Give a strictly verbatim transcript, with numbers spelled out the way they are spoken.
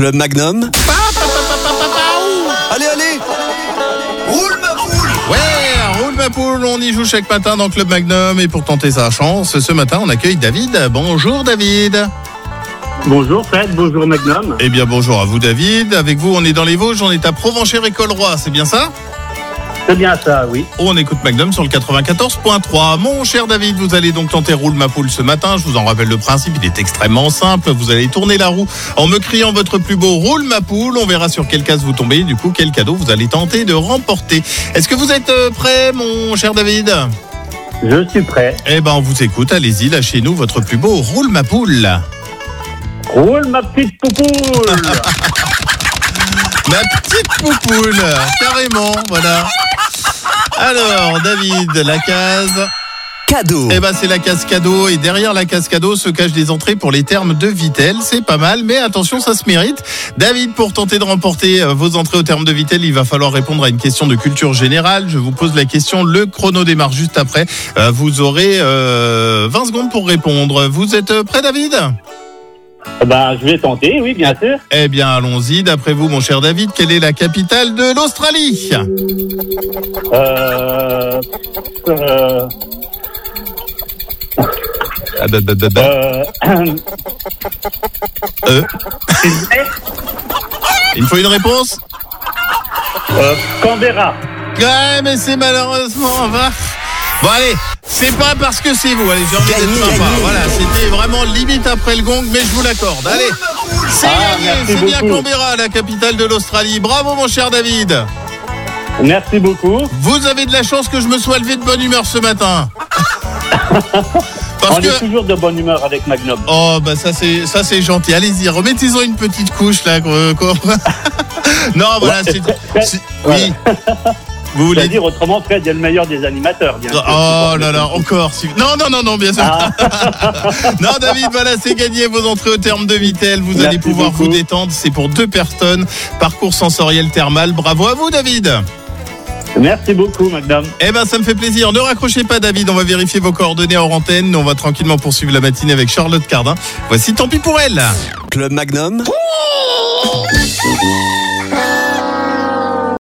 Club Magnum. Allez, allez, roule ma poule. Ouais, roule ma poule, on y joue chaque matin dans Club Magnum. Et pour tenter sa chance, ce matin, on accueille David. Bonjour David. Bonjour Fred, bonjour Magnum. Eh bien bonjour à vous David. Avec vous, on est dans les Vosges, on est à Provencher-et-Colroy, c'est bien ça ? C'est bien ça, oui. On écoute Magnum sur le quatre-vingt-quatorze point trois. Mon cher David, vous allez donc tenter Roule ma poule ce matin. Je vous en rappelle le principe, il est extrêmement simple. Vous allez tourner la roue en me criant votre plus beau Roule ma poule. On verra sur quelle case vous tombez. Du coup, quel cadeau vous allez tenter de remporter. Est-ce que vous êtes prêt, mon cher David ? Je suis prêt. Eh ben, on vous écoute. Allez-y, lâchez-nous votre plus beau Roule ma poule. Roule ma petite poupoule. Ma petite poupoule, carrément, voilà. Alors, David, la case cadeau. Eh ben, c'est la case cadeau. Et derrière la case cadeau se cachent des entrées pour les termes de Vittel. C'est pas mal, mais attention, ça se mérite. David, pour tenter de remporter vos entrées aux termes de Vittel, il va falloir répondre à une question de culture générale. Je vous pose la question. Le chrono démarre juste après. Vous aurez euh, vingt secondes pour répondre. Vous êtes prêt, David ? Ben, je vais tenter, oui, bien sûr. Eh bien, allons-y. D'après vous, mon cher David, quelle est la capitale de l'Australie ? Euh... Euh... Ah, bah, bah, bah, bah. Euh... Euh. Il me faut une réponse ? euh... Canberra. Ouais, mais c'est malheureusement... Va. Bon, allez, c'est pas parce que c'est vous. Allez, j'ai envie Gagné, d'être sympa. gagné. Voilà, c'était vraiment limite après le gong, mais je vous l'accorde. Allez, c'est Ah, gagné, merci c'est bien beaucoup. Canberra, la capitale de l'Australie. Bravo, mon cher David. Merci beaucoup. Vous avez de la chance que je me sois levé de bonne humeur ce matin. Parce On que... est toujours de bonne humeur avec Magnum. Oh, bah ça c'est, ça c'est gentil. Allez-y, remettez-en une petite couche là. Quoi, quoi. Non, voilà, Ouais, c'est... c'est... Oui. Vous voulez C'est-à-dire, autrement, Fred est le meilleur des animateurs, bien sûr. Oh là là, encore. si- Non, non, non, non, bien sûr. Ah. Non, David, voilà, c'est gagné vos entrées au terme de Vittel. Vous Merci allez pouvoir beaucoup. vous détendre. C'est pour deux personnes. Parcours sensoriel thermal. Bravo à vous, David. Merci beaucoup, Magnum. Eh ben, ça me fait plaisir. Ne raccrochez pas, David. On va vérifier vos coordonnées hors antenne. On va tranquillement poursuivre la matinée avec Charlotte Cardin. Voici Tant pis pour elle. Club Magnum.